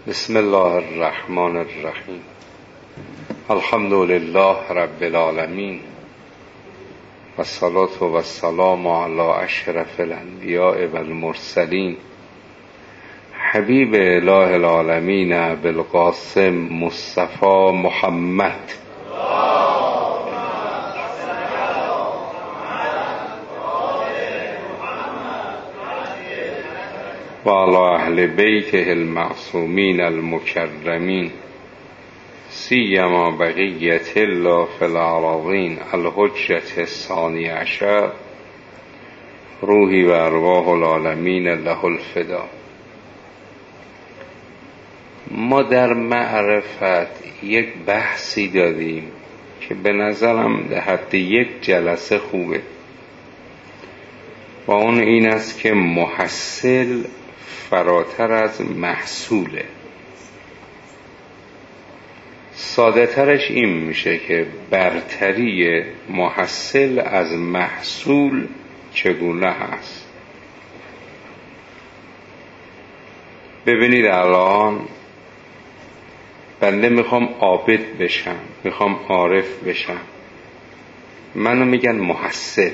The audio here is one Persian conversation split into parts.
بسم الله الرحمن الرحیم. الحمد لله رب العالمین و الصلاة و السلام علی اشرف الانبیاء و المرسلین حبیب اله العالمین بالقاسم مصطفی محمد و علی اهل بیته المعصومین المکرمین سیما بقیت الله فی الارضین الحجة الثانی عشر روحی و ارواح العالمین له الفدا. ما در معرفت یک بحثی دادیم که به نظرم در حد یک جلسه خوبه و اون این است که محصل فراتر از محصوله. ساده ترش این میشه که برتری محصل از محصول چگونه هست. ببینید الان بنده میخوام عابد بشم، میخوام عارف بشم، منو میگن محصل.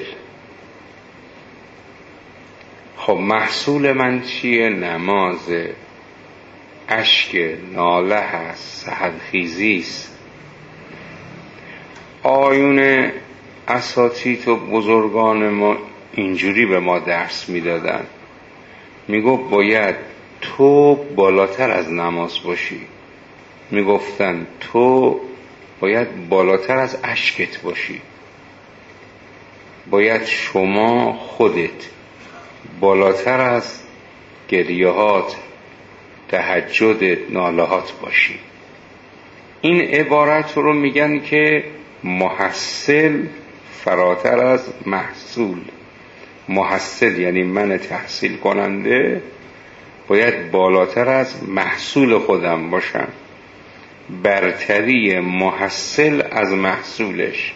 خب محصول من چیه؟ نماز، اشک، ناله هست، سحرخیزی است. آیون اساتید و بزرگان ما اینجوری به ما درس میدادن، میگفت باید تو بالاتر از نماز باشی، میگفتن تو باید بالاتر از اشکت باشی، باید شما خودت بالاتر از گریهات، تهجدت، نالهات باشی. این عبارت رو میگن که محصل فراتر از محصول. محصل یعنی من تحصیل کننده باید بالاتر از محصول خودم باشم. برتری محصل از محصولش.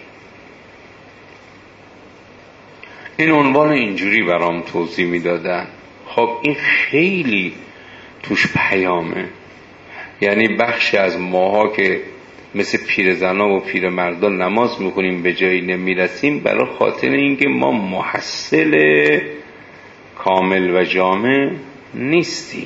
این عنوان اینجوری برام توضیح میدادن. خب این خیلی توش پیامه. یعنی بخشی از ماها که مثل پیرزنا و پیرمردان نماز میکنیم به جایی نمیرسیم برای خاطر اینکه ما محصل کامل و جامع نیستیم.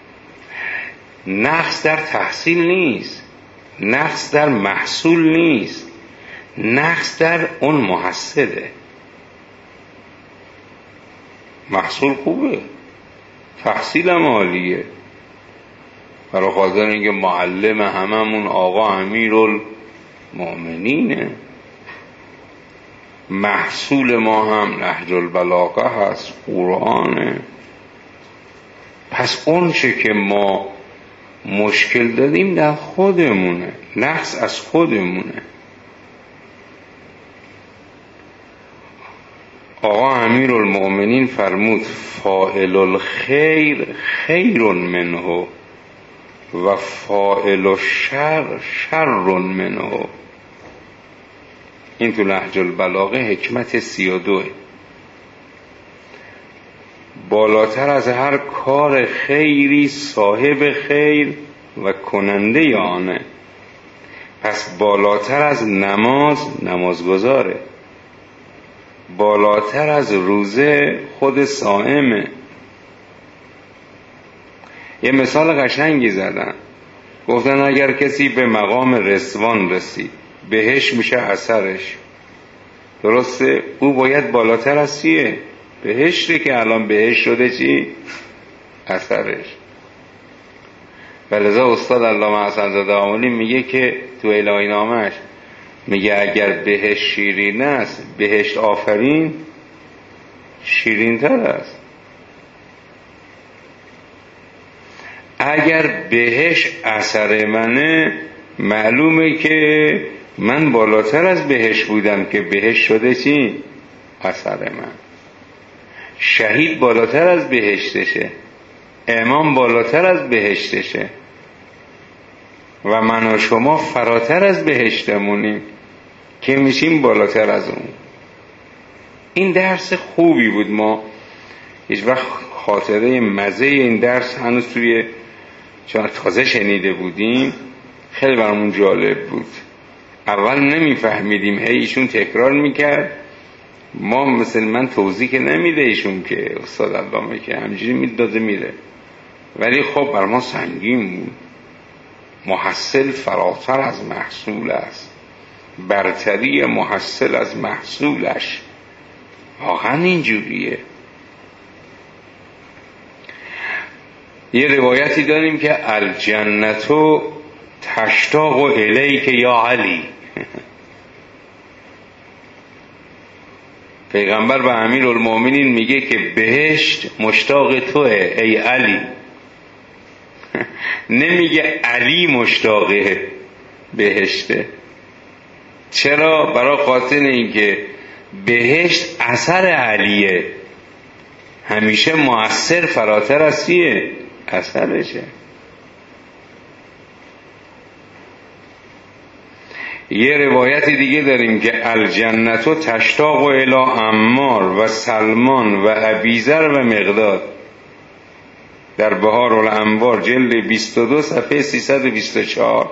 نقص در تحصیل نیست، نقص در محصول نیست، نقص در اون محصله. محصول خوبه، تحصیل هم عالیه، برای خاطر اینکه معلم هممون آقا امیرالمؤمنینه. محصول ما هم نهج البلاغه هست، قرآنه. پس اون چه که ما مشکل داریم در خودمونه، نقص از خودمونه. آقا امیرالمؤمنین فرمود فاعل الخیر خیر منه و فاعل الشر شر منه. این تو نهج البلاغه حکمت 32. بالاتر از هر کار خیری صاحب خیر و کننده آنه. پس بالاتر از نماز نمازگزاره، بالاتر از روزه خود صائمه. یه مثال قشنگی زدن، گفتن اگر کسی به مقام رضوان رسید بهش میشه اثرش. درسته؟ او باید بالاتر از چیه؟ بهشته که الان بهش شده چی؟ اثرش. ولذا استاد علامه حسن زاده آملی میگه که تو الهی نامش میگه اگر بهشت شیرین است بهشت آفرین شیرین تر است. اگر بهشت اثر منه معلومه که من بالاتر از بهشت بودم که بهشت شده چی؟ اثر من. شهید بالاتر از بهشتشه، امام بالاتر از بهشتشه و من و شما فراتر از بهشتمونیم که میشیم بالاتر از اون. این درس خوبی بود. ما هیچ وقت خاطره مزه این درس هنوز توی چون تازه شنیده بودیم خیلی برامون جالب بود. اول نمیفهمیدیم، هی ایشون تکرار میکرد، ما مثل من توضیح که نمیده ایشون که استاد علامه که همجوری میداده میره، ولی خب بر ما سنگین بود. محصل فراتر از محصول است، برتری محصل از محصولش. واقعا اینجوریه. یه روایتی داریم که الجنتو تشتاق الیک یا علی. پیغمبر به امیرالمومنین میگه که بهشت مشتاق توه ای علی. نمیگه علی مشتاق بهشته. چرا؟ برای خاطر اینکه بهشت اثر علیه، همیشه مؤثر فراتر از چیه؟ اثرشه. یه روایت دیگه داریم که الجنتو تشتاق الی عمار و سلمان و ابیذر و مقداد، در بهار الانوار جلد 22 صفحه 324.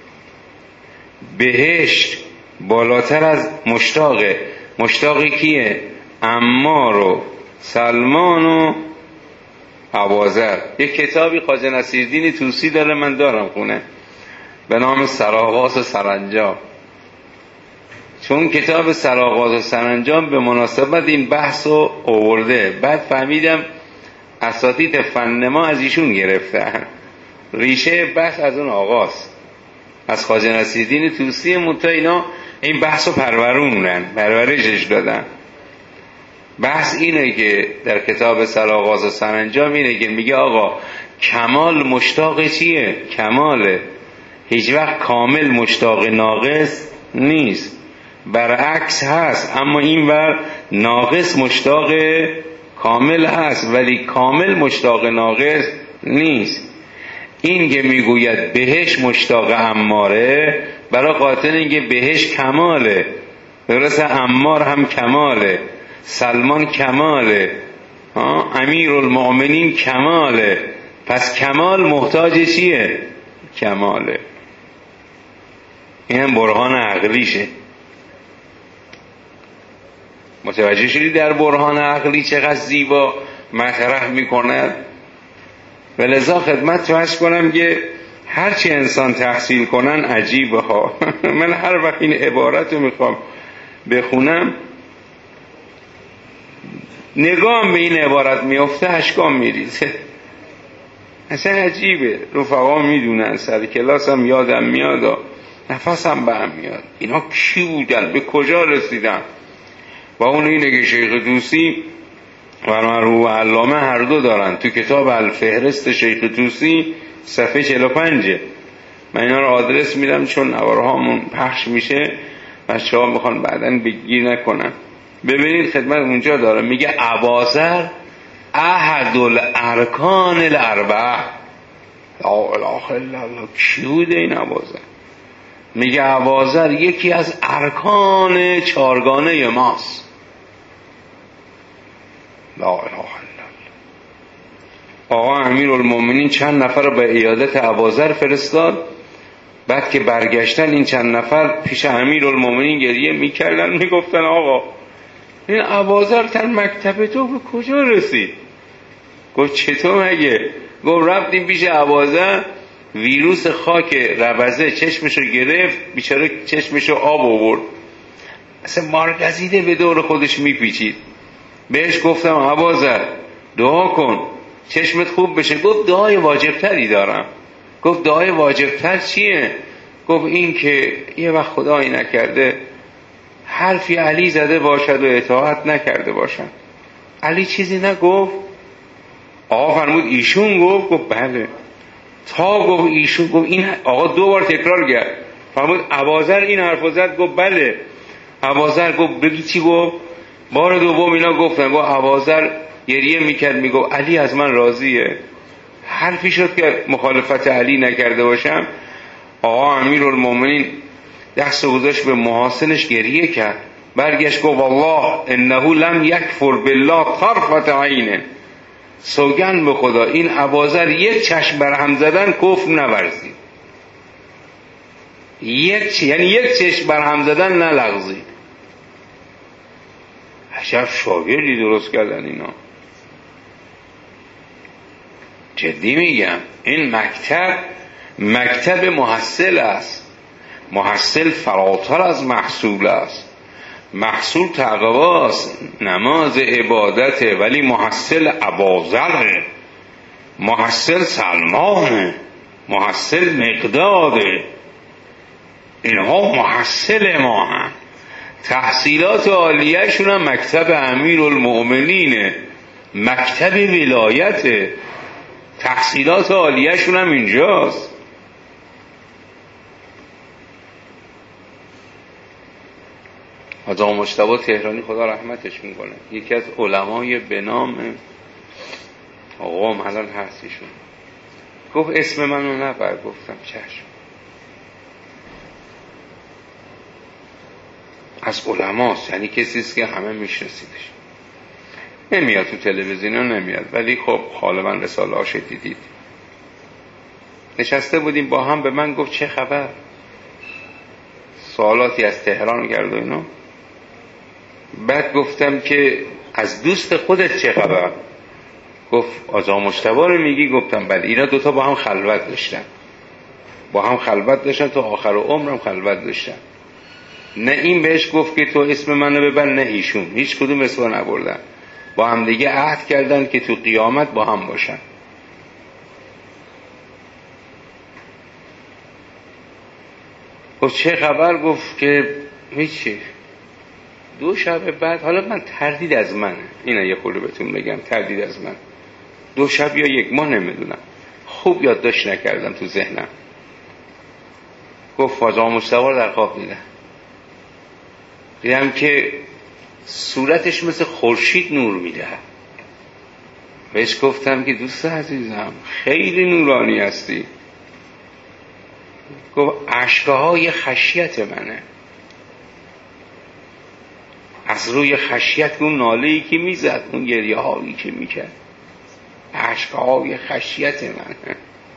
بهشت بالاتر از مشتاقه. مشتاقی کیه؟ عمار و سلمان و ابوذر. یک کتابی خواجه نصیرالدین طوسی داره، من دارم خونه، به نام سرآغاز و سرانجام. چون کتاب سرآغاز و سرانجام به مناسبت این بحث رو آورده، بعد فهمیدم اساتید فن ما از ایشون گرفتن. ریشه بحث از اون آغاز از خواجه نصیرالدین طوسی، منتها اینا این بحث رو پرورشش دادن. بحث اینه که در کتاب سرآغاز و سرانجام اینه که میگه آقا کمال مشتاق چیه؟ کماله. هیچ وقت کامل مشتاق ناقص نیست، برعکس هست. اما این ور ناقص مشتاق کامل هست، ولی کامل مشتاق ناقص نیست. این که میگوید بهش مشتاق عماره، برای خاطر اینکه بهش کماله. درسته عمار هم کماله، سلمان کماله، امیرالمؤمنین کماله. پس کمال محتاج چیه؟ کماله. این هم برهان عقلیشه. متوجه شدی در برهان عقلی چقدر زیبا مطرح میکند؟ ولذا خدمت تو عرض کنم که هرچی انسان تحصیل کنن عجیبه ها. من هر وقت این عبارت رو میخوام بخونم، نگام به این عبارت میفته اشکام میریزه. اصلا عجیبه. رفقا میدونن، سر کلاس هم یادم میاد، نفسم به هم میاد، اینا کی بودن، به کجا رسیدن. و اون اینه که شیخ طوسی و مرحوم علامه هر دو دارن تو کتاب الفهرست شیخ طوسی صفحه 45. من اینا رو آدرس میدم چون نوارهامون پخش میشه، بچه‌ها میخوان بعداً بگیر نکنن. ببینید خدمت اونجا داره، میگه اباذر احد الارکان الاربعه. لا اله الا الله. کی بوده این اباذر؟ میگه اباذر یکی از ارکان چارگانه ماست. لا اله الا الله. آقا امیرالمومنین چند نفر رو به عیادت اباذر فرستاد. بعد که برگشتن این چند نفر پیش امیرالمومنین گریه میکردن، میگفتن آقا این اباذر در مکتب تو به کجا رسید؟ گفت چطور مگه؟ گفت رفتیم پیش اباذر، ویروس خاک ربزه چشمشو گرفت، بیچاره چشمشو آب آورد، اصلا مارگزیده به دور خودش میپیچید. بهش گفتم اباذر دعا کن چشمت خوب بشه. گفت دعای واجبتری دارم. گفت دعای واجبتر چیه؟ گفت این که یه وقت خدایی نکرده حرفی علی زده باشد و اطاعت نکرده باشد. علی چیزی نگفت؟ آقا فرمود ایشون گفت. گفت بله. تا گفت ایشون گفت این آقا 2 بار تکرار کرد. فرمود اباذر این حرفو زد؟ گفت بله. اباذر گفت بگی چی گفت؟ بار دوم اینا گفتن. گفت اباذر گریه میکرد میگفت علی از من راضیه. حرفی شد که مخالفت علی نکرده باشم. آقا امیرالمومنین دست گذاشت به محاسنش، گریه کرد، برگشت گفت والله انه لم یکفر بالله طرفة عین. سوگند به خدا این اباذر یک چشم برهم زدن کفر نورزید، یعنی یک چشم برهم زدن نلغزید. عجب شاگردی درست کردن اینا. جدی میگم این مکتب محصل است. محصل فراتر از محصول است. محصول تقواست، نماز عبادته، ولی محصل اباذره، محصل سلمانه، محصل مقداده. اینها محصل ما هم. تحصیلات عالیه شون هم مکتب امیرالمؤمنینه، مکتب ولایته. تحصیلات عالیه شون هم اینجاست. حاجی مجتبی تهرانی خدا رحمتش میکنه، یکی از علمای به نام آقام الان هست ایشون، گفت اسم منو نبر. گفتم چشم. از علماست، یعنی کسیست که همه میشناسیدش. نمیاد تو تلویزیون نمیاد، ولی خب غالبا رساله هاش دیدید. نشسته بودیم با هم، به من گفت چه خبر، سوالاتی از تهران کرد و اینا. بعد گفتم که از دوست خودت چه خبر؟ گفت آقا مجتبی رو میگی؟ گفتم بله. اینا دوتا با هم خلوت داشتن تا آخر عمرم خلوت داشتن. نه این بهش گفت که تو اسم منو ببر، نه ایشون، هیچ کدوم اسمو نبردن. با هم دیگه عهد کردن که تو قیامت با هم باشن. گفت چه خبر؟ گفت که هیچی. 2 شب بعد، حالا من تردید از منه، اینا یه خورده بهتون بگم، تردید از من، 2 شب یا 1 ماه نمیدونم، خوب یادداشت نکردم تو ذهنم. گفت آقا مجتبی رو در خواب دیدم که صورتش مثل خورشید نور میده. بهش گفتم که دوست عزیزم خیلی نورانی هستی. گفت اشکهای خشیت منه. از روی خشیت اون ناله‌ای که میزد، اون گریه هایی که میکرد، اشکهای خشیت منه.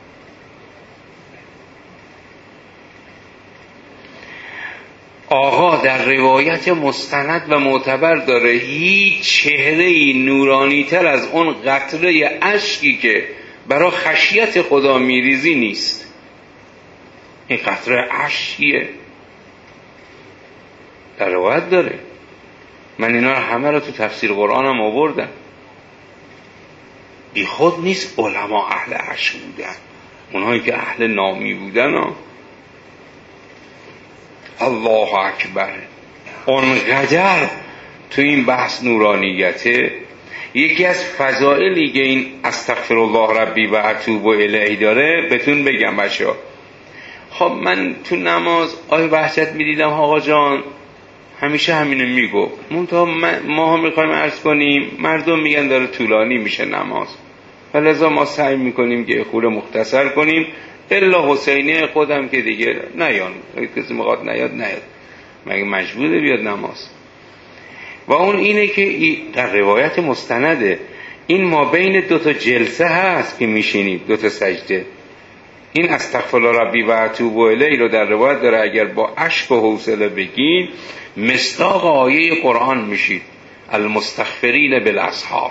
آقا در روایت مستند و معتبر داره هیچ چهره‌ای نورانی تر از اون قطره اشکی که برای خشیت خدا میریزی نیست. این قطره اشکیه، در روایت داره. من اینا همه رو تو تفسیر قرآنم آوردم. بی خود نیست علما اهل اشک بودن، اونهایی که اهل نامی بودن الله اکبر. اونقدر تو این بحث نورانیته. یکی از فضائلی که این استغفر الله ربی و اتوب الیه داره بهتون بگم بچه‌ها. خب من تو نماز آیه وحشت میدیدم آقا جان همیشه همینو میگو، منتها ما هم میخوایم عرض کنیم مردم میگن داره طولانی میشه نماز، فلذا ما سعی میکنیم که خورده مختصر کنیم. الا حسینی خودم که دیگه نیان، کسی میخواد نیاد مگه مجبوره بیاد نماز. و اون اینه که در روایت مستنده این ما بین 2 جلسه هست که میشینید 2 سجده. این استغفر الله ربی و اتوب الیه رو در روایت داره اگر با اشک و حوصله بگین مصداق آیه قرآن میشید، المستغفرین بالاسحار.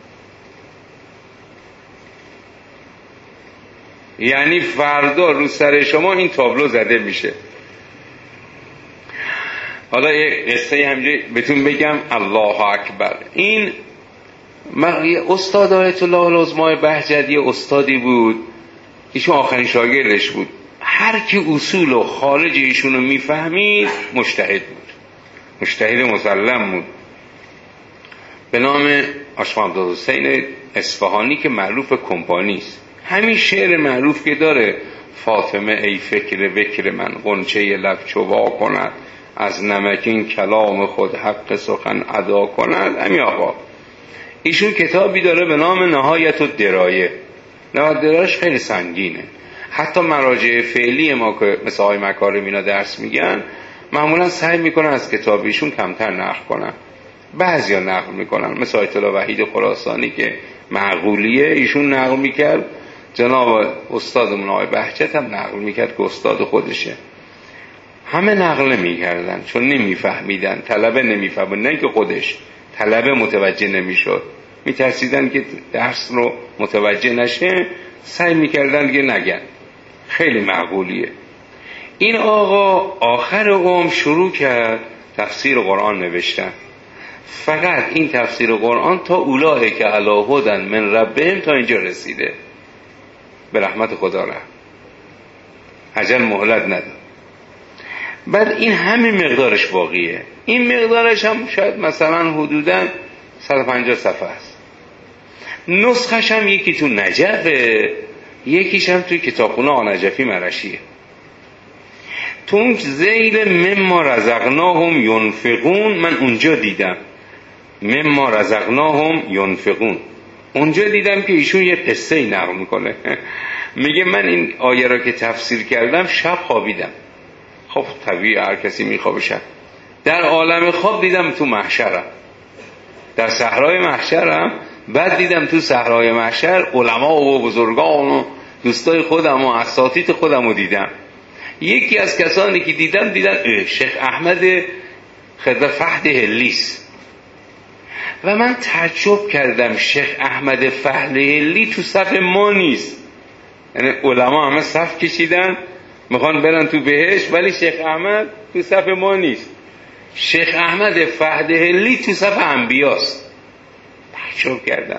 یعنی فردا رو سر شما این تابلو زده میشه. حالا یه قصه همجوری بهتون بگم. الله اکبر. این یه استاد آیت الله العظما بهجتی استادی بود، ایشون آخرین شاگردش بود. هر کی اصول و خارج ایشونو میفهمید مجتهد بود، مجتهد مسلم بود. به نام آشما عبدالحسین اصفهانی که معروف کمپانی است. همین شعر معروف که داره فاطمه ای فکر بکر من غنچه لب چوا کند، از نمکین کلام خود حق سخن ادا کند. همین آقا ایشون کتابی داره به نام نهایت الدرایه. نهایت الدرایش خیلی سنگینه. حتی مراجع فعلی ما که مثل آقای مکارم اینا درس میگن معمولا سعی میکنن از کتابیشون کمتر نقل کنن، بعضیا نقل میکنن، مثل آیت الله وحید خراسانی که معقولیه ایشون نقل میکرد، جناب استادمون آقای بهجت هم نقل میکرد که استاد خودشه. همه نقل میکردن چون نمیفهمیدن، طلبه نمیفهمن، نه که خودش طلبه متوجه نمیشد، میترسیدن که درس رو متوجه نشه، سعی میکردن که نگن. خیلی معقولیه. این آقا آخر عمر شروع کرد تفسیر قرآن نوشتن. فقط این تفسیر قرآن تا اولئک علی هدی من ربهم تا اینجا رسیده، به رحمت خدا رفت، اجل مهلت نداد. بعد این همین مقدارش باقیه. این مقدارش هم شاید مثلا حدوداً 150 صفحه است. نسخش هم یکی تو نجفه، یکیش هم تو کتابخونه آنجفی مرشیه. تو اون ذیل مما رزقناهم ینفقون، من اونجا دیدم مما رزقناهم ینفقون، اونجا دیدم که ایشون یه قصه ای نقل میکنه. میگه من این آیه را که تفسیر کردم شب خوابیدم. خب طبیعی هر کسی میخوابه شب. در عالم خواب دیدم تو محشرم، در صحرای محشرم. بعد دیدم تو صحرای محشر علما و بزرگان و دوستای خودم و اساتید خودم رو دیدم. یکی از کسانی که دیدم شیخ احمد خضر فهد هلیس. و من تعجب کردم شیخ احمد فهد هلی تو صف ما نیست. یعنی علما همه صف کشیدن میخوان برن تو بهشت، ولی شیخ احمد تو صف ما نیست. شیخ احمد فهد هلی تو صف انبیاست. تعجب کردم.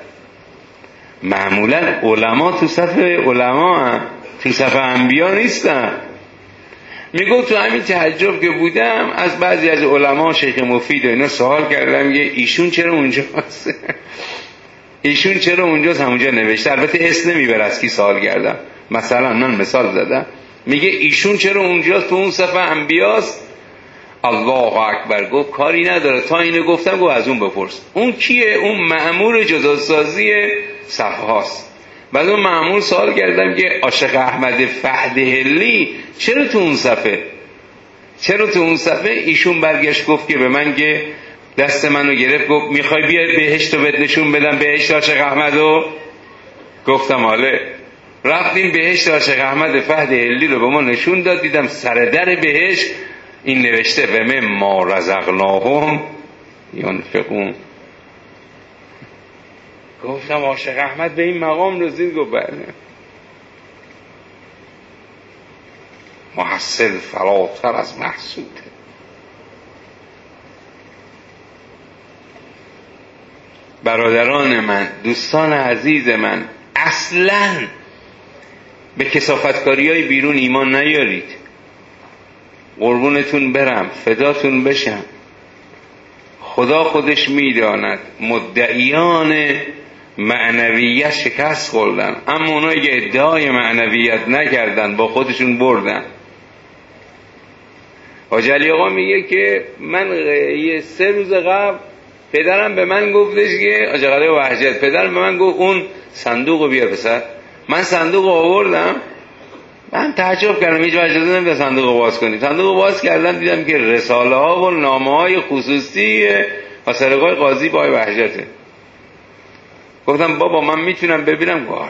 معمولا علما تو صف علما هم، تو صف انبیا نیستن. میگو تو همین تعجب که بودم از بعضی از علما، شیخ مفید و اینا سوال کردم که ایشون چرا اونجاست؟ ایشون چرا اونجاست؟ همونجا نوشته، البته اسم نمیبره از کی سوال کردم. مثلا من مثال زدم، میگه ایشون چرا اونجاست؟ تو اون صف انبیاست. الله اکبر. گفت کاری نداره، تا اینو گفتم گفت از اون بپرس. اون کیه؟ اون مأمور جداسازی صفحه هاست. بعد اون مأمور سوال کردم که عاشق احمد فهد هلی چرا تو اون صفحه؟ چرا تو اون صفحه؟ ایشون برگشت گفت که به من که دست منو گرفت گفت میخوای بیای بهشت رو بهت نشون بدم، بهشت عاشق احمدو؟ گفتم حاله. رفتیم بهشت عاشق احمد فهد هلی رو به ما نشون داد. دیدم سر در بهشت این نوشته و مما رزقناهم ینفقون. گفتم عاشق احمد به این مقام رسید؟ گفت بله. محصل فراتر از محسوده. برادران من، دوستان عزیز من، اصلاً به کثافتکاری های بیرون ایمان نیارید. قربونتون برم، فداتون بشم. خدا خودش میداند مدعیان معنویت شکست خوردن، اما اونایی که ادعای معنویت نکردن با خودشون بردن. حاج علی آقا میگه که من 3 روز قبل پدرم به من گفتش که حاج علی وحجت، پدرم به من گفت اون صندوق رو بیار پسر. من صندوق رو آوردم، من تعجب کردم، هیچ وجه نمیده صندوق رو باز کنی. صندوق رو باز کردم دیدم که رساله ها و نامه های خصوصی سرقای قاضی با وحجته. گفتم بابا من میتونم ببینم؟ گاره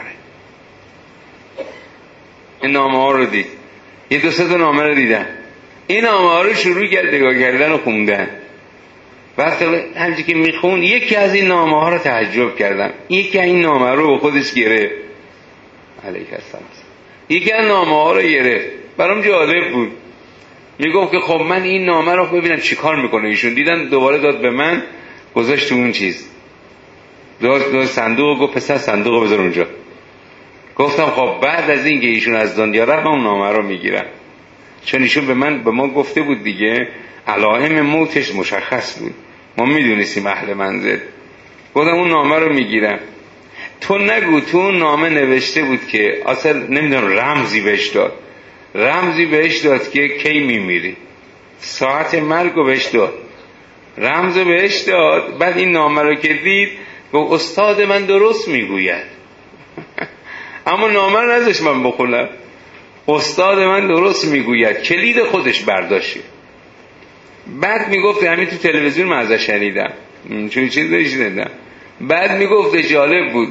این نامه ها رو دید. 2-3 تا نامه رو دیدم. این نامه ها رو شروع کرد نگاه کردن و خوندن. وقتی همچی که میخون یکی از این نامه ها رو تعجب کردم. یکی این نامه رو به خودش گرفت. علیک السلام. یکی از نامه ها رو گرفت. برام جالب بود. میگفت که خب من این نامه رو ببینم چیکار میکنه ایشون. دیدم دوباره داد به من، گذاشت تو اون چیز، داد صندوق، گفت پسر صندوق رو بذار اونجا. گفتم خب بعد از این که ایشون از دنیا رفت من اون نامه رو میگیرم، چون ایشون به ما گفته بود دیگه، علائم موتش مشخص بود، ما میدونستیم اهل منزل. گفتم اون نامه رو میگیرم. تو نگو تو اون نامه نوشته بود که اصلا نمیدونم رمزی بهش داد که کی میمیری، ساعت مرگ رو بهش داد، رمز رو بهش داد. بعد این نامه رو که دید گفت استاد من درست میگوید. اما نامه رو نذاشت من بخونم. استاد من درست میگوید، کلید خودش برداشته. بعد میگفت همین تو تلویزیون من ازش شنیدم، چون چیزی شنیدم. بعد میگفت جالب بود،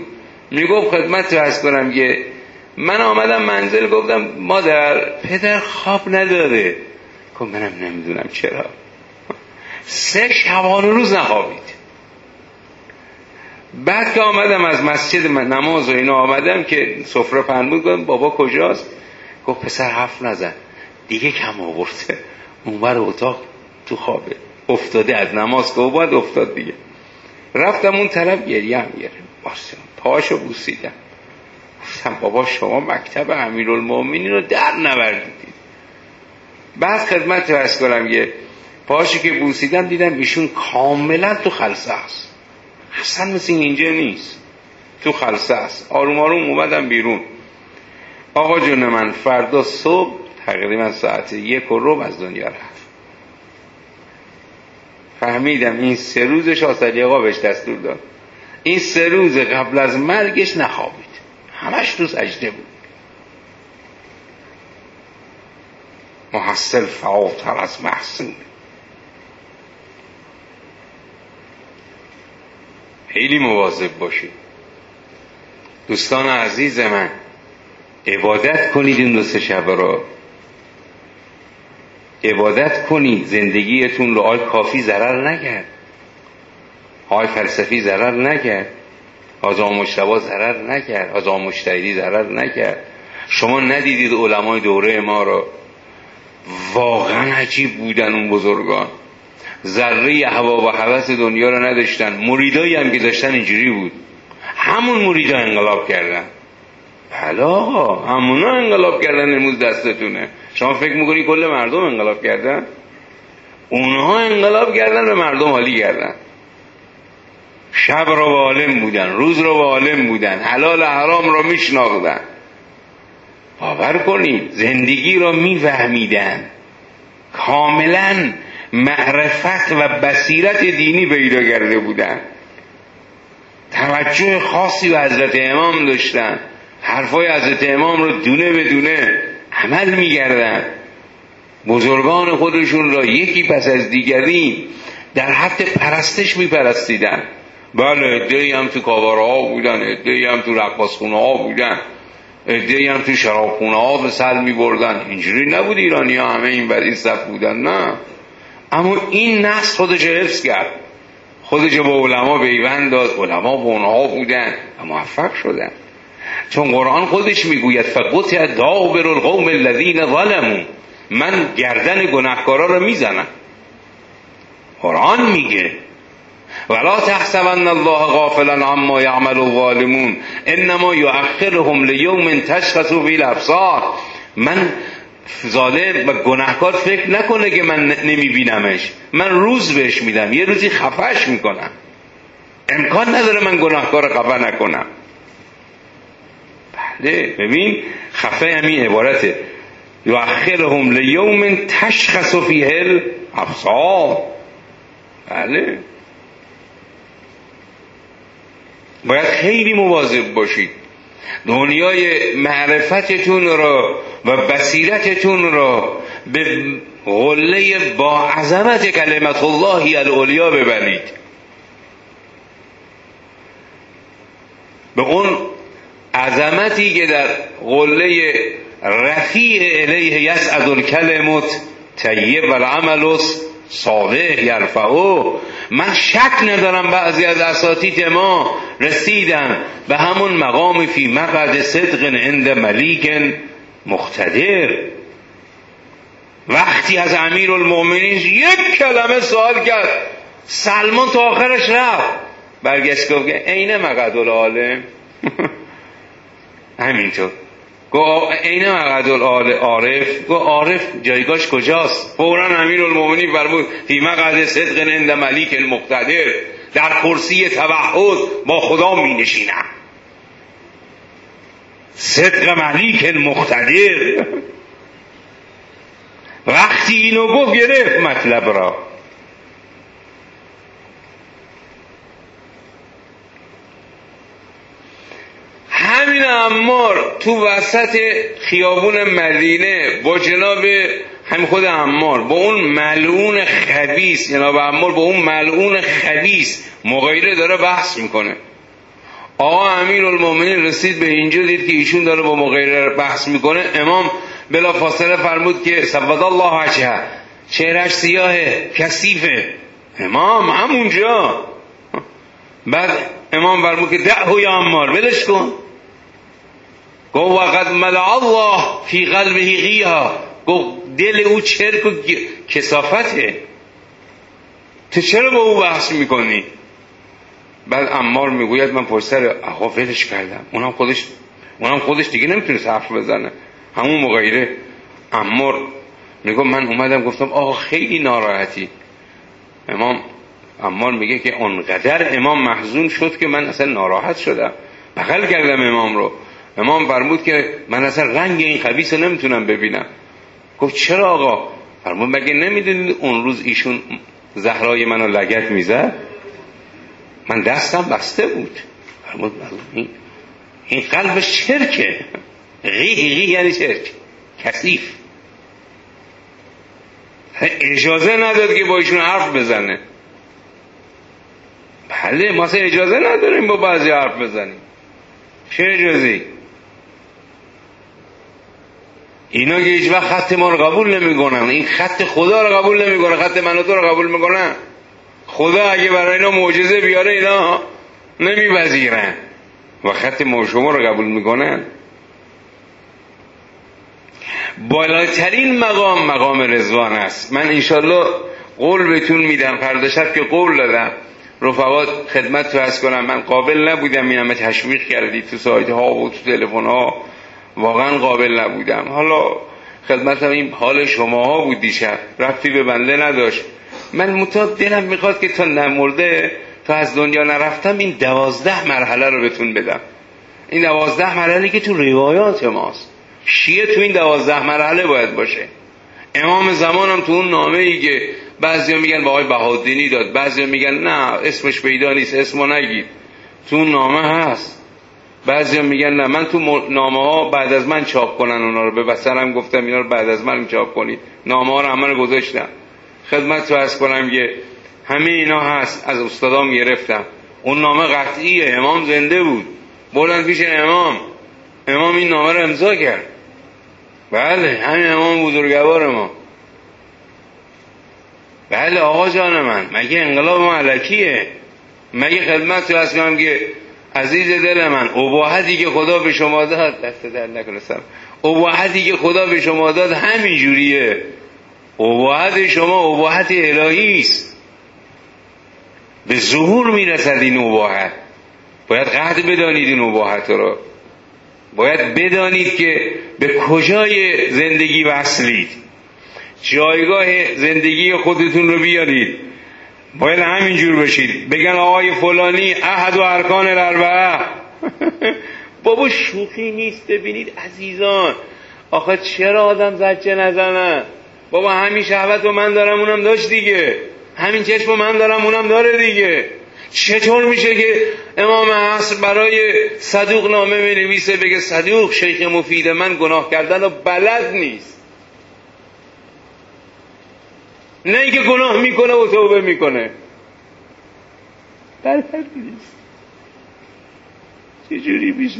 میگفت خدمت تو عرض کنم که من آمدم منزل، گفتم مادر پدر خواب نداره. گفت منم نمیدونم چرا. 3 شبانه روز نخوابید. بعد که آمدم از مسجد نماز و اینا آمدم که سفره پهن بود، گفتم بابا کجاست؟ گفت پسر حرف نزن دیگه کم آورده، اونور اتاق تو خوابه، افتاده از نماز که باید افتاد دیگه. رفتم اون طرف، گریه هم گرفت، پاشو بوسیدم، گفتم بابا شما مکتب امیرالمومنین رو در نوردید. بعد خدمت رو عرض کنم که پاشو که بوسیدم دیدم ایشون کاملا تو خلسه است، اصلا مثل اینجا نیست، تو خلسه است. آروم آروم اومدم بیرون. آقا جون من فردا صبح تقریبا ساعت 1:15 از دنیا رفت. فهمیدم این 3 روزش آسدی آقا بهش دستور داد، این 3 روز قبل از مرگش نخوابید، همش تو سجده بود. محصل فعاتر از محسون. خیلی مواظب باشید دوستان عزیز من. عبادت کنید این 2 شب را، عبادت کنید، زندگیتون رو آی کافی ضرر نکرد، آی فلسفی ضرر نکرد، آقا مجتبی ضرر نکرد، آقا مجتهدی ضرر نکرد. شما ندیدید علمای دوره ما رو؟ واقعا عجیب بودن اون بزرگان، ذره هوا و هوس دنیا رو نداشتن. مریدایی هم که داشتن اینجوری بود. همون مریدا انقلاب کردن. بلا همونا انقلاب کردن، امروز دستتونه. شما فکر میکنی کل مردم انقلاب کردن؟ اونها انقلاب کردن، به مردم حالی کردن. شب رو به عالم بودن، روز رو به عالم بودن، حلال حرام رو میشناختن. باور کنید زندگی رو میفهمیدن، کاملا معرفت و بصیرت دینی پیدا کرده بودن، توجه خاصی به حضرت امام داشتن، حرفای حضرت امام رو دونه به دونه عمل می‌کردن. بزرگان خودشون را یکی پس از دیگری در حد پرستش می‌پرستیدن. بله عده‌ای هم تو کاوارها بودن، عده‌ای هم تو رقاصخونه‌ها بودن، عده‌ای هم تو شرابخونه‌ها به سر می‌بردن. اینجوری نبود ایرانی‌ها همه این این صف بودن، نه. اما این نسل خودش حفظ کرد، خودش با علما پیوند داد، علما با اونها بودن و موفق شدن. چون قرآن خودش میگوید فقطع دابر القوم الذین ظلموا، من گردن گناهکارا رو میزنم. قرآن میگه ولا تحسبن الله غافلا عما یعمل الظالمون انما یؤخرهم لیوم تشخص فیه الابصار. من ظالم و گناهکار فکر نکنه که من نمیبینمش، من روز بهش میدم، یه روزی خفهش میکنم. امکان نداره من گناهکار خفه نکنم. بله ببین خفه همین عبارته، یؤخرهم لیوم تشخص فیه الابصار. بله باید خیلی مواظب باشید. دنیای معرفتتون را و بصیرتتون را به قله با عظمت کلمت الله العلیا ببرید، به اون عظمتی که در قله رفیع الیه یصعد الکلم الطیب و العمل صالح یرفعه. من شک ندارم بعضی از اساتید ما رسیدن به همون مقام فی مقعد صدق عند ملیک مقتدر. وقتی از امیرالمومنین یک کلمه سوال کرد، سلمان تا آخرش رفت، برگشت گفت عین مقعد العالم. همینطور گفت عین مقعد العارف. گفت عارف جایگاهش کجاست؟ فوراً امیرالمومنین فرمود فی مقعد صدق عند ملیک مقتدر، در کرسی توحد با خدا می نشینم. صدق ملیک مقتدر. وقتی اینو گفت گرفت مطلب را. همین عمار تو وسط خیابون مدینه با جناب هم خود عمار با اون ملعون خبیث، جناب عمار با اون ملعون خبیث مغیره داره بحث میکنه. آقا امیرالمومنین رسید به اینجا، دید که ایشون داره با مغیره بحث میکنه. امام بلا فاصله فرمود که سبد الله وجهه، چهرهش سیاهه، کثیفه. امام همونجا. بعد امام فرمود که دعه یا عمار، ولش کن. گفت وقد ملأ الله فی قلبه غیها، گفت دل او چرک و کثافته، تو چرا با او بحث میکنی؟ بعد عمار میگوید من پشت سر آقا ولش کردم، اونم خودش دیگه نمیتونست حرف بزنه، همون مغیره. عمار میگه من اومدم گفتم آقا خیلی ناراحتی. عمار میگه که اونقدر امام محزون شد که من اصلا ناراحت شدم، بغل کردم امام رو. امام فرمود که من اصلا رنگ این خبیث رو نمیتونم ببینم. گفت چرا آقا؟ فرمود مگه نمیدونید اون روز ایشون زهرای منو لگد میزد، من دستم بسته بود. فرمود این قلبش چرکه. غی یعنی چرک، کثیف. اجازه نداد که با ایشون حرف بزنه. بله ما اجازه نداریم با بعضی حرف بزنیم، چه اجازه‌ای؟ اینا که هیچ وقت خط ما رو قبول نمی‌کنن، این خط خدا رو قبول نمی‌کنه، خط من و تو رو قبول می‌کنن. خدا اگه برای اینا معجزه بیاره اینا نمی‌پذیرن و خط ما و شما رو قبول می‌کنن. بالاترین مقام رضوان است. من انشالله قول بهتون میدم، فردا شب که قول دادم رفقات خدمت تو عرض کنم، من قابل نبودم این همه تشویق کردی تو سایت ها و تو تلفن ها، واقعا قابل نبودم. حالا خدمتم این حال شماها بود دیشب، ربطی به بنده نداشت. من متأ دلم میخواد که تا نمرده، تا از دنیا نرفتم، این 12 مرحله رو بهتون بدم. این 12 مرحله که تو روایات ماست. شیعه تو این 12 مرحله باید باشه. امام زمان هم تو اون نامه‌ای که بعضیا میگن با آقای بهادینی داد، بعضیا میگن نه اسمش پیدا نیست، اسمو نگید، تو اون نامه هست. بعضیا میگن نه من تو نامه ها بعد از من چاپ کنن اونا رو، به بصرم گفتم اینا رو بعد از من چاپ کنید، نامه ها رو همه رو گذاشتم. خدمت رو عرض کنم که همه اینا هست، از استادام گرفتم. اون نامه قطعیه، امام زنده بود، بردن پیش امام این نامه رو امضا کرد. بله همین امام بزرگوار ما. بله آقا جان من، مگه انقلاب ما الکیه؟ مگه خدمت رو عرض کنم که عزیز دل من، اباحتی که خدا به شما داد، دست در نکنه سر، اباحتی که خدا به شما داد همین جوریه. اباحت شما اباحت الهی است، به ظهور میرسد این اباحت. باید قدر بدانید این اباحت رو، باید بدانید که به کجای زندگی وصلید، جایگاه زندگی خودتون رو بیارید. باید همینجور بشید، بگن آقای فلانی احد و ارکان الاربعه. بابا شوخی نیست. ببینید عزیزان، آخه چرا آدم زجه نزنه؟ بابا همین شهوت رو من دارم اونم داشت دیگه، همین چشم رو من دارم اونم داره دیگه. چطور میشه که امام عصر برای صدوق نامه می نویسه بگه صدوق شیخ مفید من گناه کردن رو بلد نیست، نه اینکه گناه میکنه و توبه میکنه، بلد نیست. چجوری میشه؟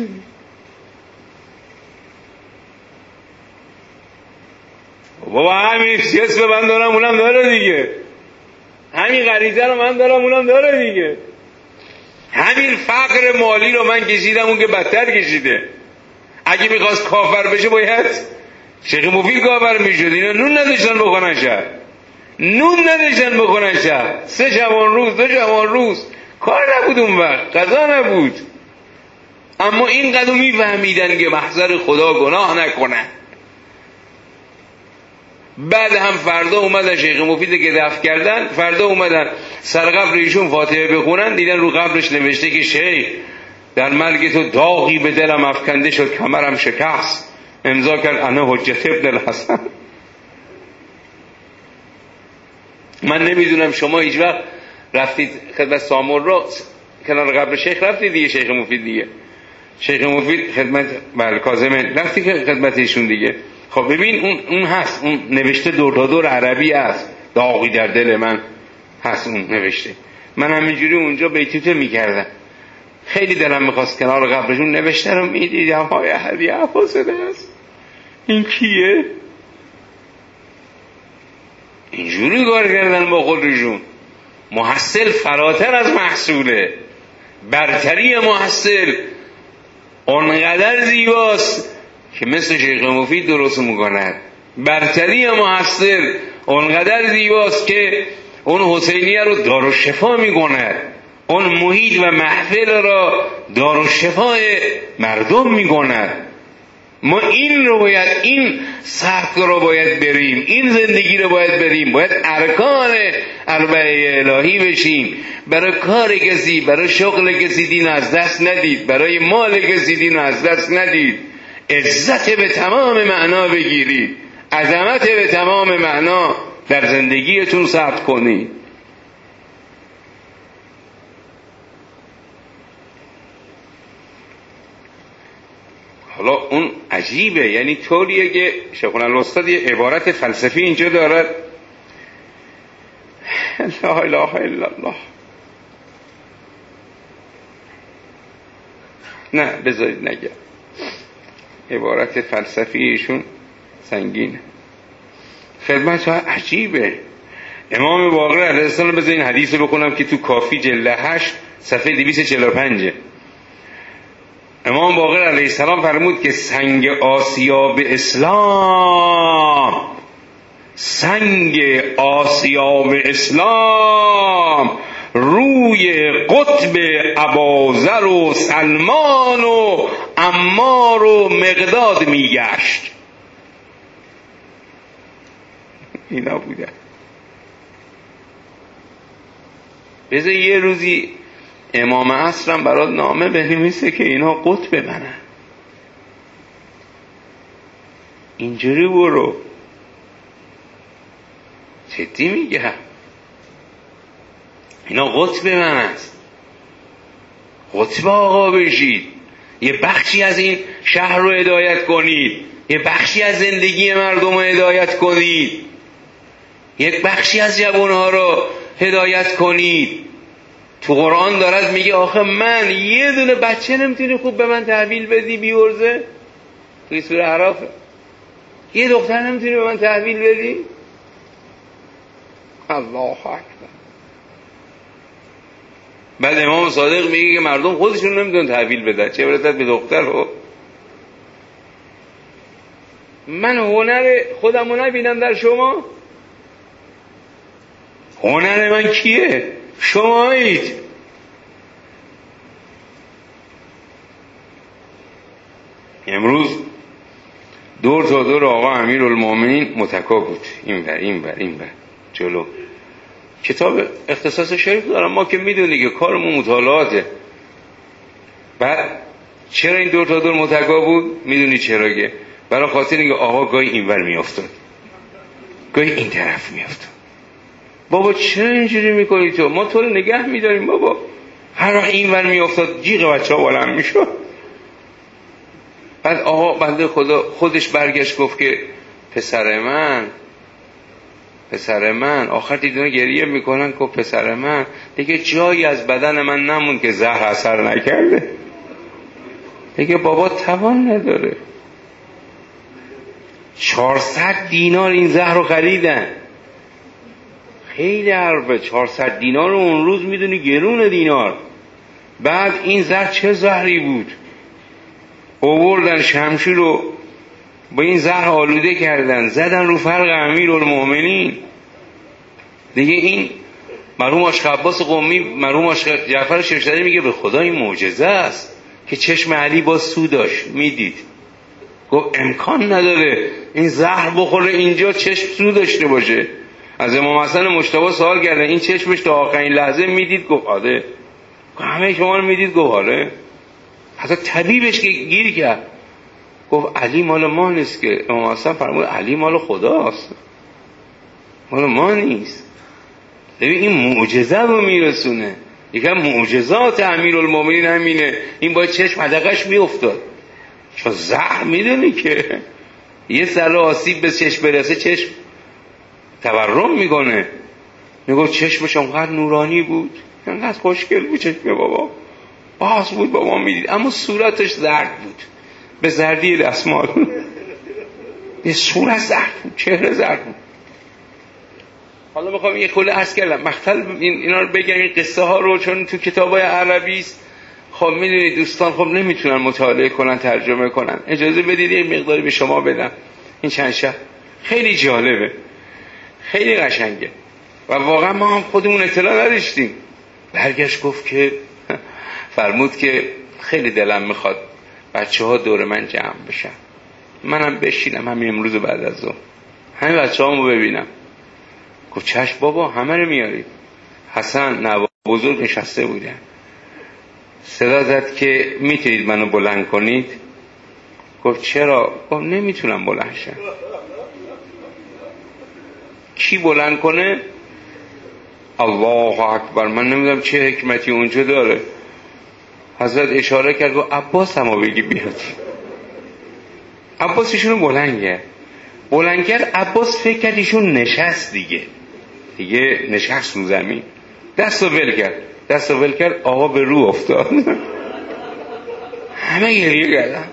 بابا همین جسم من دارم اونم داره دیگه، همین غریزه رو من دارم اونم داره دیگه، همین فقر مالی رو من کشیدم اون که بدتر کشیده. اگه میخواست کافر بشه باید شیخ مفید کافر میشد. اینا نون نداشتن بکنن شهر، نون نداشتن بکنن شهر، 3 شبان روز 2 شبان روز کار نبود، اون وقت غذا نبود. اما این قدر میفهمیدن که محضر خدا گناه نکنن. بعد هم فردا اومدن شیخ مفید که دفن کردن، فردا اومدن سر قبر ایشون فاتحه بخونن، دیدن رو قبرش نوشته که شیخ در مرگ تو داغی به دلم افکنده شد، کمرم شکست، امضا کرد انا حجت ابن الحسن. من نمیدونم شما هیچ وقت رفتید خدمت سامرا کنار قبر شیخ رفتید دیگه؟ شیخ مفید دیگه، شیخ مفید خدمت بله کاظم رفتی که خدمت ایشون دیگه. خب ببین اون هست، اون نوشته دور تا دور عربی هست، داغی در دل من هست اون نوشته. من همینجوری اونجا بیتوته میکردم. خیلی دلم میخواست کنار قبرشون نوشته رو میدیدم های احدی حفاظه است. این کیه؟ اینجوری کار کردن با خودشون. محصل فراتر از محصوله. برتری محصل اونقدر زیباست که مثل شیخ مفید درست میکند. برتری محصل اونقدر زیباست که اون حسینیه رو دارالشفا میکند. اون محیط و محفل را دارالشفای مردم میکند. ما این رو باید، این سبک رو باید بریم، این زندگی رو باید بریم. باید ارکان اربعه الهی بشیم. برای کار کسی، برای شغل کسی دین از دست ندید، برای مال کسی دین از دست ندید. عزت به تمام معنا بگیرید، عظمت به تمام معنا در زندگیتون ثبت کنید. حالا اون عجیبه، یعنی طوریه که شیخ الاستاد یه عبارت فلسفی اینجا دارد، لا اله الا الله. نه بذارید نگم، عبارت فلسفی ایشون سنگینه، خدمت ها عجیبه. امام باقر علیه السلام، بذارید این حدیث رو بکنم که تو کافی جلد 8 صفحه 245. امام باقر علیه السلام فرمود که سنگ آسیاب اسلام، سنگ آسیاب اسلام روی قطب ابوذر و سلمان و عمار و مقداد میگشت. اینا بوده. بذار یه روزی امام عصرم برات نامه بنویسه که اینا قطب منن. اینجوری برو، جدی میگم، اینا قطب من است. قطب آقا بشید، یه بخشی از این شهر رو هدایت کنید، یه بخشی از زندگی مردم رو هدایت کنید، یک بخشی از جوانها رو هدایت کنید. تو قرآن دارد میگه آخه من یه دونه بچه نمیتونی خوب به من تحویل بدی بیورزه؟ توی سوره اعراف یه دختر نمیتونی به من تحویل بدی؟ الله اکبر. بعد امام صادق میگه که مردم خودشون نمیتونن تحویل بدن، چه برسد به دختر رو. من هنر خودم رو نبینم در شما؟ هنر من کیه؟ شمایید. امروز دور تا دور آقا امیرالمومنین متکا بود، این بر جلو. کتاب اختصاص شریف دارم، ما که میدونی که کارمون مطالعاته. بعد چرا این دور تا دور متکا بود؟ میدونی چرا؟ که برای خاطر اینکه آقا گاهی اینور میافتاد، گاهی این طرف میافتاد. بابا چرا اینجوری میکنی تو؟ ما تو رو نگه میداریم بابا. هر وقت اینور میافتاد جیغ بچه‌ها بلند میشد. بعد آقا بنده خدا خودش برگشت گفت که پسر من آخر دیدن گریه میکنن که پسر من دیگه جایی از بدن من نمون که زهر اثر نکرده، دیگه بابا توان نداره. 400 دینار این زهر رو خریدن. خیلی حرفه. 400 دینار رو اون روز میدونی گرون دینار. بعد این زهر چه زهری بود؟ آوردن شمشیر رو با این زهر آلوده کردن، زدن رو فرق امیرالمومنین. دیگه این مرحوم عاشق عباس قمی، مرحوم عاشق جعفر شیرشدی میگه به خدا این معجزه است که چشم علی باز سو داشت، میدید. گفت امکان نداره این زهر بخوره اینجا چشم سو داشته باشه. از امام حسن مجتبی سوال کردن این چشمش تا آخرین لحظه میدید؟ گفت آره. همه شما رو میدید؟ گفت آره. حتی طبیبش که گیر کرد گفت علی مال ما نیست، که امام حسن فرمود علی مال خداست، مال ما نیست. ببین این معجزه رو میرسونه. یکم معجزات امیرالمومنین همینه. این باید چشم حدقش میافتاد، چون زهر میدونی که یه ذره آسیب به چشم برسه چشم تورم میکنه. میگه چشمش اونقدر نورانی بود، انقدر خوشگل بود چشم بابا. باز بود بابا میدید، اما صورتش زرد بود به زردی دستمال. یه صورت زرد بود، چهره زرد بود. حالا میخوام یه خورده عرض کردم مقتل اینا رو بگم، این قصه ها رو، چون تو کتابای عربی است. خب میدونید دوستان خب نمیتونن مطالعه کنن ترجمه کنن. اجازه بدید یه مقداری به شما بدم. این چند شب خیلی جالبه، خیلی قشنگه و واقعا ما هم خودمون اطلاع نداشتیم. برگشت گفت که فرمود که خیلی دلم میخواد بچه ها دور من جمع بشن، منم بشینم همین امروز بعد از ظهر همین بچه هامو ببینم. گفت چشم بابا، همه رو میارید. حسن نواب بزرگ نشسته بودن، صدا زد که میتونید منو بلند کنید؟ گفت چرا؟ گفت نمیتونم بلند شم. کی بلند کنه؟ الله اکبر. من نمیدونم چه حکمتی اونجا داره. حضرت اشاره کرد گفت عباس همو بگی بیاد. عباس ایشونو بلند کرد. عباس فکر کرد ایشون نشست دیگه نشست رو زمین، دستو ول کرد آقا به رو افتاد. همه گریه کردن.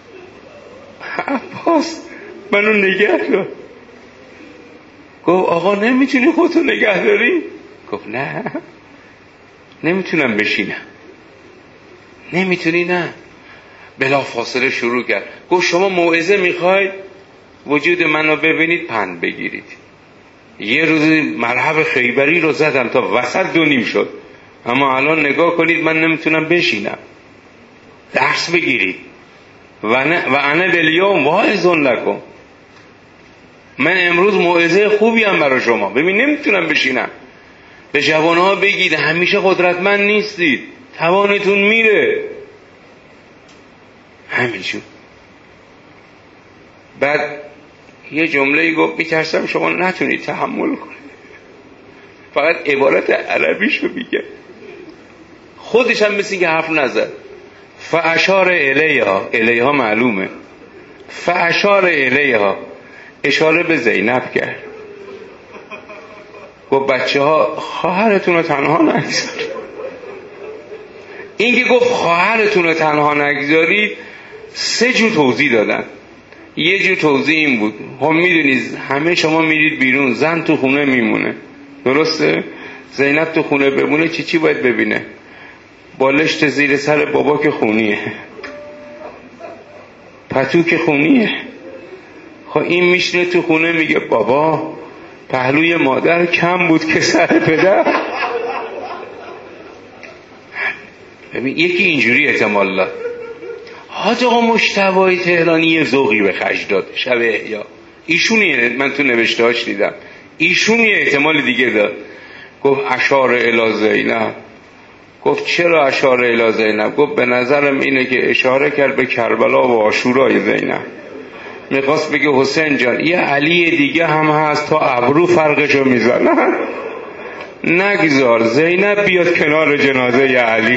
عباس منو نگه دار. گفت آقا نمیتونی خودتو نگه داری؟ گفت نه نمیتونم بشینم. نمیتونی؟ نه. بلا فاصله شروع کرد. گفت شما موعظه میخواید؟ وجود منو ببینید پند بگیرید. یه روز مرحب خیبری رو زدم تا وسط 2.5 شد، اما الان نگاه کنید من نمیتونم بشینم. درس بگیرید. و انا الیوم واعظ لکم. من امروز موعظه خوبی هم برای شما. ببین نمیتونم بشینم. به جوانها بگید همیشه قدرتمند نیستید، توانتون میره. همینجور. بعد یه جمله گفت میترسم شما نتونید تحمل کنید. فقط عبارت عربیشو میگه، خودش هم مثل که حرف نزد. فاشار الیها معلومه. فاشار الیها، اشاره به زینب کرد. گفت بچه ها خواهرتون رو تنها نگذارید. این که گفت خواهرتون رو تنها نگذارید 3 جور توضیح دادن. یه جور توضیح این بود، خب میدونید همه شما میرید بیرون، زن تو خونه میمونه، درسته؟ زینب تو خونه بمونه چی باید ببینه؟ بالشت زیر سر بابا که خونیه، پتو که خونیه. خب این میشنه تو خونه میگه بابا پهلوی مادر کم بود که سر پدر. ببین یکی اینجوری احتمال داد. حاج آقا مجتبی تهرانی یه ذوقی به خرج داد شب احیا. ایشونیه، من تو نوشتهاش دیدم، ایشون یه احتمال دیگه داد. گفت اشار الی زینب. گفت چرا اشار الی زینب؟ گفت به نظرم اینه که اشاره کرد به کربلا و عاشورای زینب. میخواست بگه حسین جان یه علی دیگه هم هست تا ابرو فرقشو میزنن، نگذار زینب بیاد کنار جنازه ی علی.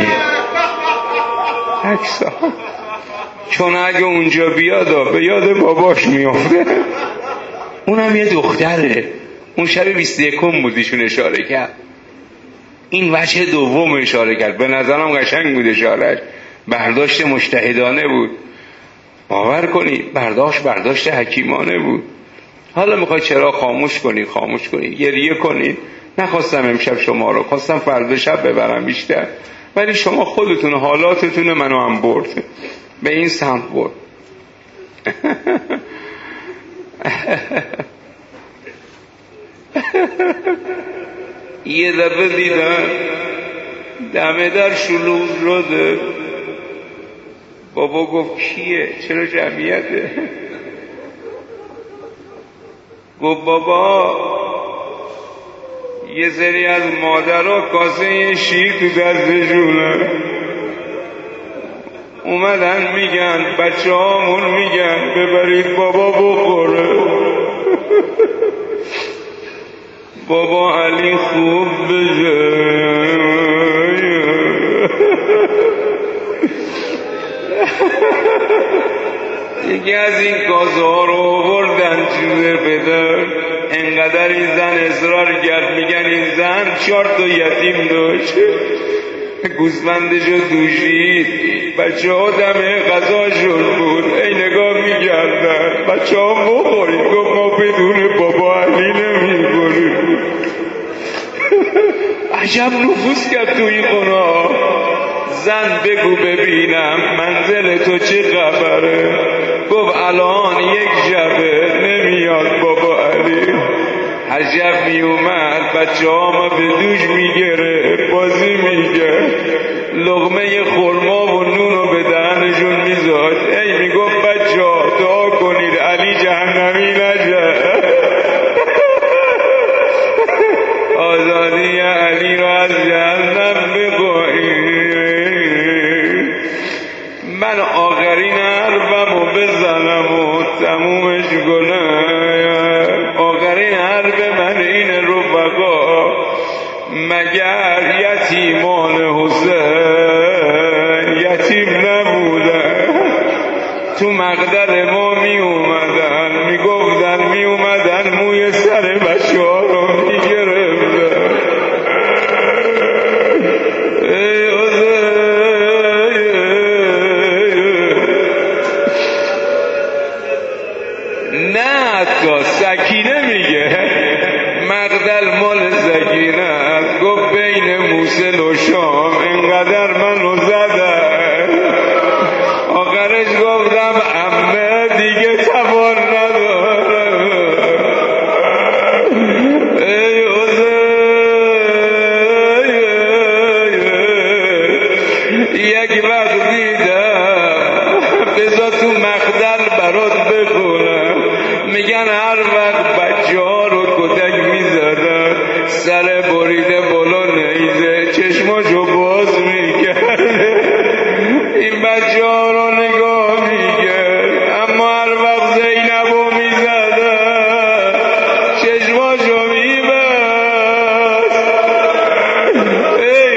اکسا چون اگه اونجا بیاد به یاد باباش میافته. اونم یه دختره. اون شب 21 بود ایشون اشاره کرد. این وجه دوم اشاره کرد. به نظرم قشنگ بود اشارهش، برداشت مجتهدانه بود. باور کنید برداشت حکیمانه بود. حالا میخوای چرا خاموش کنید گریه کنید. نخواستم امشب شما رو، خواستم فردا شب ببرم بیشتر، ولی شما خودتون حالاتتون منو هم برد به این سمت برد. یه دفعه دیدم دمه در شلوغ شده. بابا گفت کیه؟ چرا جمعیته؟ گفت بابا یه سری از مادرها کاسه شیر تو دستشونه، اومدن میگن بچه هامون میگن ببرید بابا بخوره. بابا علی خوب بشه. یکی از این کاسه ها رو آوردن چیزه بدن. انقدر این زن اصرار کرد، میگن این زن 4 تا یتیم داشت. گوسفندشو دوشید، بچه ها دم غذاشون بود، ای نگاه میکردن بچه ها بخورید، گفت ما بدون بابا علی نمیخوریم. عجب نفوذ کرد تو این خونه. زن بگو ببینم منزل تو چه خبره؟ گفت الان یک شبه نمیاد بابا علی. هر شب میومد بچه ها ما به دوش میگره، بازی میگه، لقمه خرما و نون رو به دهنشون میزاد، ای میگفت بچه ها دعا کنید علی جهنمی نشه. آزادی علی رو از جهنم بخواهید. من آخرین حرفمو بزنم و تمومش کنم. آخرین حرف من این رفقا، مگر یتیمان حسین یتیم نبودن؟ تو مقدر ما می اومدن، می گفتن، می اومدن موی سر بچه ها رو می گرفتن. نه حتی سکینه میگه، مقدل مال سکینه، گفت بین موسل و شام اینقدر منو زدن، آخرش گفتم عمه دیگه توان ندارم. ای یک وقت دیدم بذار تو مقدل برات بخورم، میگن هر وقت بچه ها رو کتک میزدن سر بریده بالا نیزه چشماشو باز میکرده، این بچه ها رو نگاه میکرد، اما هر وقت زینبو میزدن چشماشو میبست. ای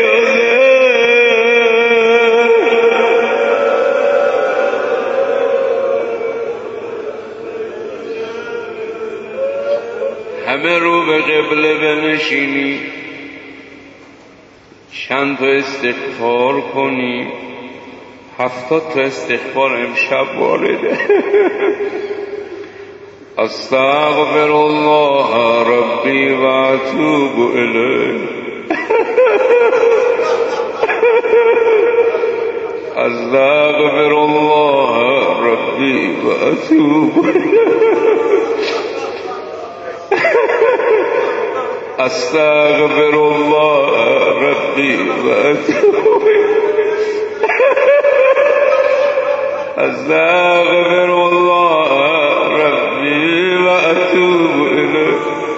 همه رو به قبله بنشینی، چند تا استغفار کنی. 70 تا استغفار امشب وارده. استغفر الله ربی و اتوب الیه. استغفر الله ربی و اتوب الیه. استغفر الله ربی و اتوب استغفر الله ربی و اتوب الیه.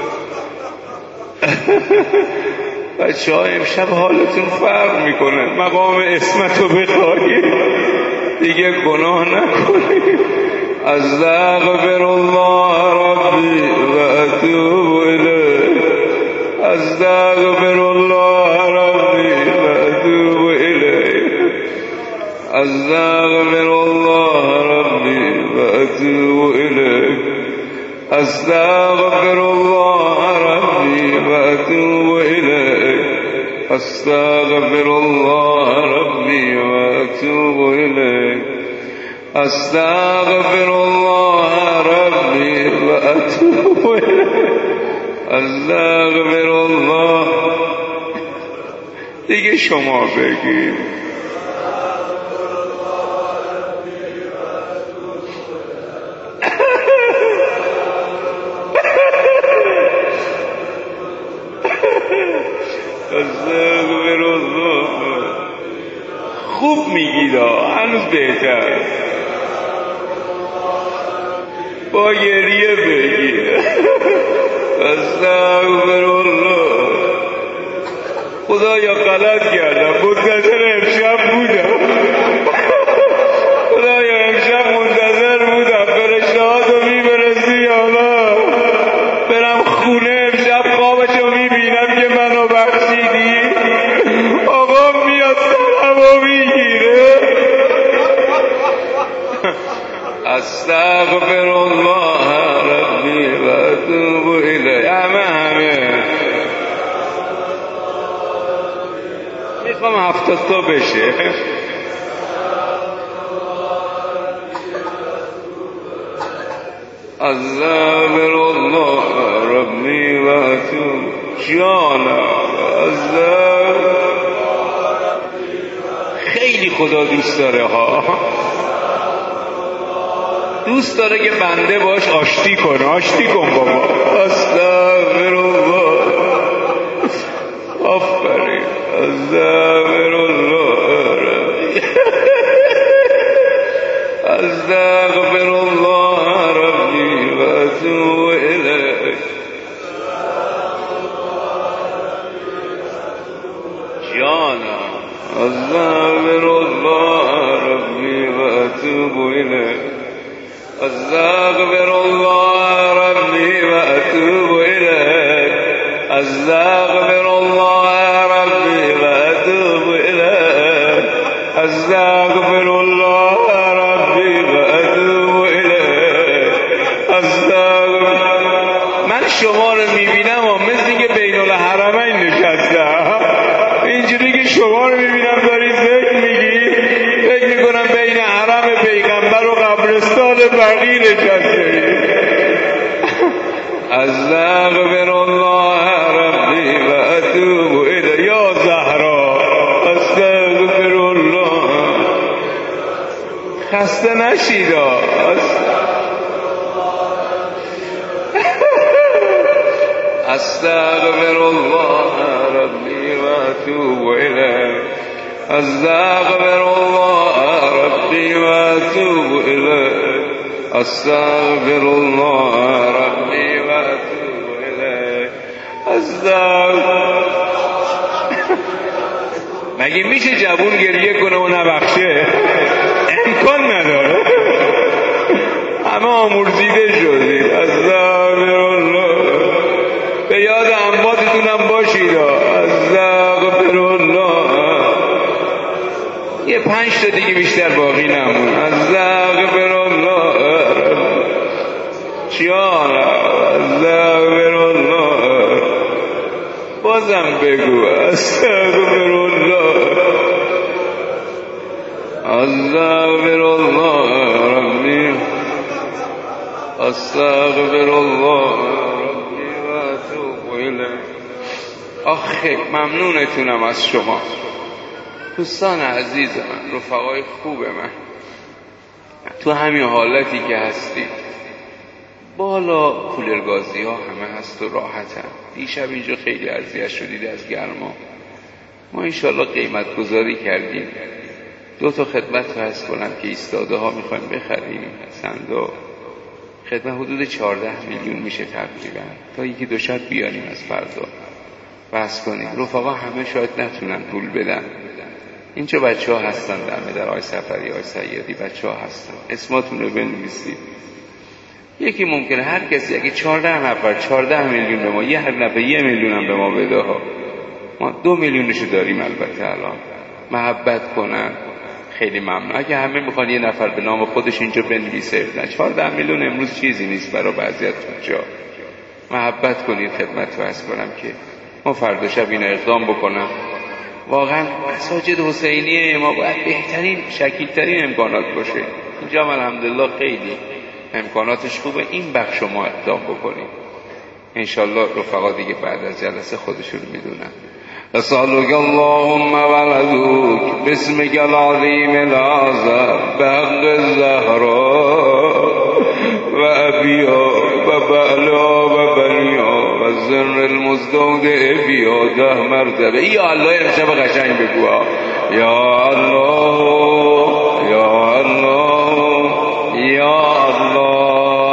بچه ها امشب حالتون فرق میکنه، مقام اسمتو بخواهید دیگه گناه نکنید. استغفر الله ربی و اتوب الیه. استغفر الله ربی و اتوب الیه. استغفر الله ربی و اتوب الیه. استغفر الله ربی و اتوب الیه. استغفر الله ربی و اتوب الیه. استغفر الله ربی و اتوب الیه. استغفر الله. دیگه شما بگید. استغفر الله. خوب میگید، هنوز بهتر. با گریه بگید. استغفر الله. خدایا غلط کردم، منتظر امشب بودم. خدایا امشب منتظر بودم فرشته‌هاتو میبرستی یا نه، برم خونه امشب خوابشو میبینم که منو بخشیدی. آقا میاد سرمو میگیره. استغفر الله ربی و اتوب الیه. همه میخوام میخوام 70 تا بشه. استغفر الله ربی و اتوب جانم. خیلی خدا دوست داره ها، دوست داره که بنده باش آشتی کنه. آشتی کن بابا. استغفر الله. آفرین. استغفر الله. استغفر الله ربی و اتوب الیه. جانم. استغفر الله ربی و اتوب الیه. استغفر الله ربی و اتوب الیه. استغفر الله ربی و اتوب الیه. استغفر الله ربی و اتوب الیه. من شما رو میبینم و مثل اینکه بین الحرمین نشستم، اینجوری که شما رو میبینم دارید ذکر میگی، فکر میکنم بین حرم پیغمبر و قبرستان بقیع نشسته. استغفر الله ربی و اتوب الیه. یا زهرا استغفر الله. خسته نشید. استغفر الله ربی و اتوب الیه. استغفر الله ربی و اتوب الیه. استغفر الله ربی و اتوب الیه. مگه میشه جوون گریه کنه و نبخشه؟ امکان نداره. همه آمرزیده شدید. استغفر الله. به یاد امواتتونم باشید. استغفر الله. یه 5 تا دیگه بیشتر باقی نمون. استغفر الله جان. استغفر الله. بازم بگو استغفر الله. استغفر الله ربی. استغفر الله ربی و اتوب الیه. آخه ممنونتونم از شما دوستان عزیز من، رفقای خوب من. تو همین حالتی که هستید، بالا کولرگازی ها همه هست و راحتن. دیشب اینجا خیلی اذیت شدید از گرما. ما انشالله قیمت گذاری کردیم. 2 تا خدمت فرض کنم که ایستاده ها میخوایم بخریم. صندوق خدمت حدود 14 میلیون میشه تقریبا. تا 1-2 شب بیاریم از فردا بس کنیم. رفقا همه شاید نتونن پول بدن. اینجا بچه ها هستن، در آی سفری، آی سیادی، بچه ها هستن. اسماتون رو بنویسید. یکی ممکنه هر کسی اگه 14 نفر 14 میلیون به ما، هر نفر 1 میلیون هم به ما بده ها، ما 2 میلیونشو داریم. البته الان محبت کنن. خیلی ممنون. اگه همه میخوان 1 نفر به نام خودش اینجا بنویسه، 14 میلیون امروز چیزی نیست برای بعضیاتون. جا محبت کنید، خدمت فرض کنم که ما فردا شب این اقدام بکنم. واقعا مساجد حسینیه ما باید بهترین شکیلترین امکانات باشه. اینجا الحمدلله خیلی امکاناتش خوبه. این بخش ما اقدام بکنیم انشالله. رفقا دیگه بعد از جلسه خودشون میدونن. اسألك اللهم ولدك باسمك العظيم الأعظم بحق الزهراء وأبيها وبعلها وبنيها والزر المزدودع فيها 10 مرتبه. یا الله امشب قشنگ بگو. یا الله یا الله یا الله.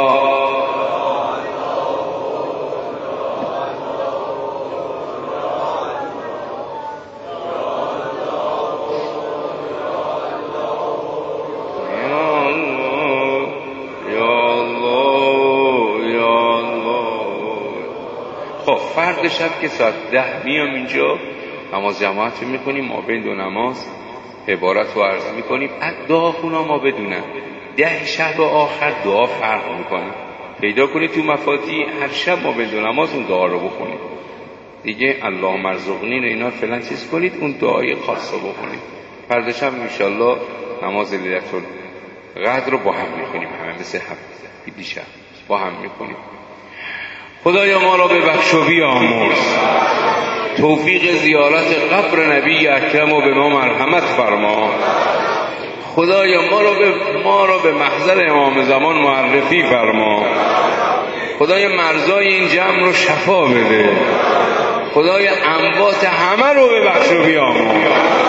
فرد شب که ساعت 10 میام اینجا نماز جماعت میکنیم، ما بین 2 نماز عبارت رو عرض میکنیم. دعا خونا ما بدونن 10 شب آخر دعا فرق میکنه. پیدا کنید تو مفاتیح هر شب ما بین 2 نماز اون دعا رو بخونیم. دیگه اللهم ارزقنی رو اینا فعلا چیز کنید، اون دعای خاص رو بخونید. فردا شب انشالله نماز لیلة القدر رو با هم میخونیم، همه مثل دیشب با هم میخونیم. خدایا ما را ببخش و بیامرز، توفیق زیارت قبر نبی اکرم و به ما مرحمت فرما. خدایا ما را به محضر امام زمان معرفی فرما. خدایا مرزای این جمع رو شفا بده. خدایا اموات همه رو ببخش و بیامرز.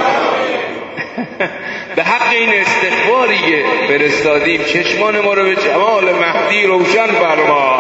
به حق این استغفاری که فرستادیم چشمان ما رو به جمال مهدی روشن فرما.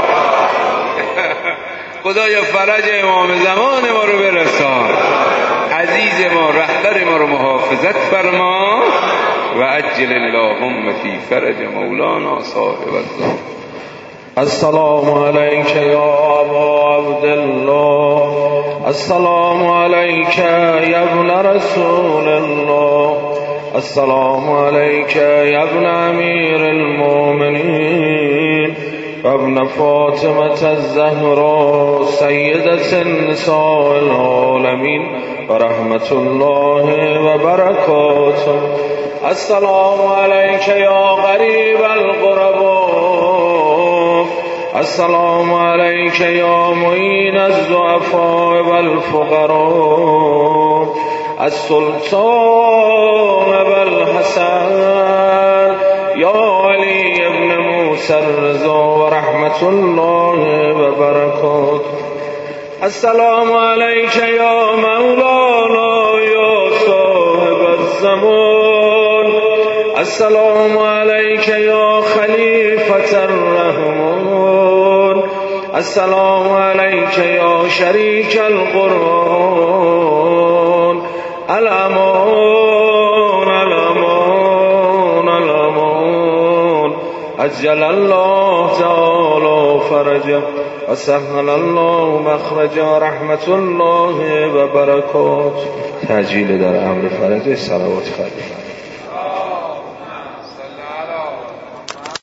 خدایا فرج امام زمان ما رو برسان، عزیز ما رهبر ما رو محافظت فرما و عجل اللهم فی فرج مولانا صاحب الزمان. السلام علیک یا ابا عبدالله، السلام علیک یا ابن رسول الله، السلام علیک یا ابن امیر المؤمنین و ابن فاطمة الزهراء سیدة النساء العالمین و رحمت الله و برکاته. السلام علیک یا غریب الغرباء، السلام علیک یا معین الضعفاء والفقراء، السلطان والحسن یا علی ابن موسی الرضا و رحمت الله و برکاته. السلام علیک یا مولانا یا صاحب الزمان، السلام علیک یا خلیفة الرحمن، السلام علیک یا شریک القرآن، الامان الامان الامان، عجل الله تعالی فرجه و سهل الله مخرجه، رحمت الله و برکات. تجلیل در امر فرجه، صلوات خلیفه.